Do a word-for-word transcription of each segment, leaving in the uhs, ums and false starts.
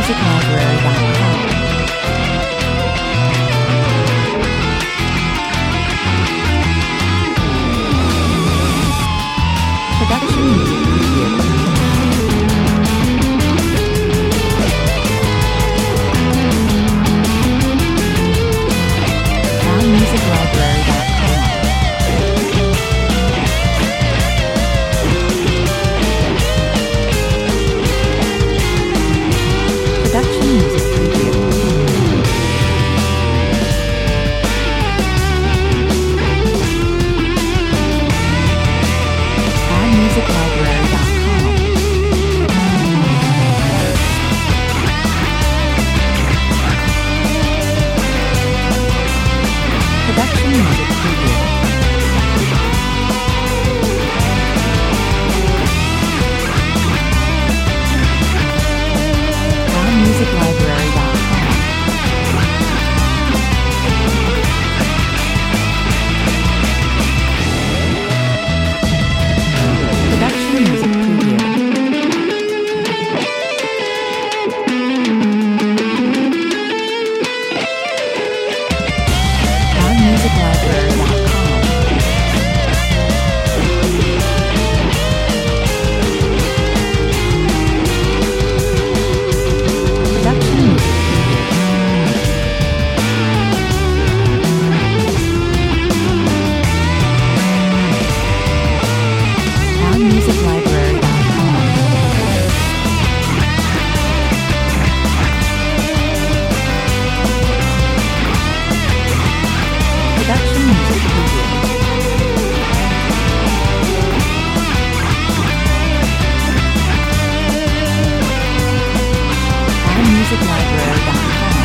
music library dot com. Production music preview. music library dot com. Production music preview. Add music library dot com. Production music preview. Add music library dot com. Production music preview. music library dot com. Production music preview. music library dot com. Production music preview. music library dot com.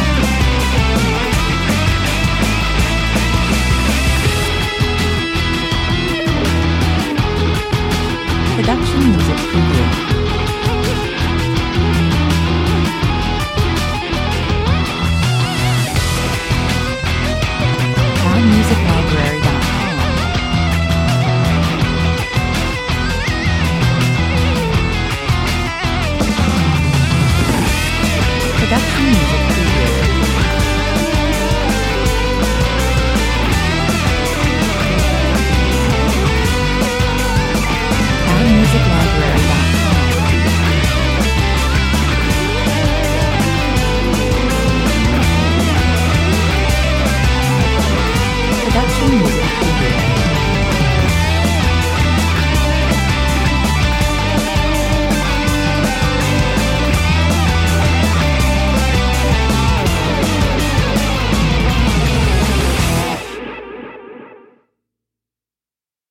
Production music preview.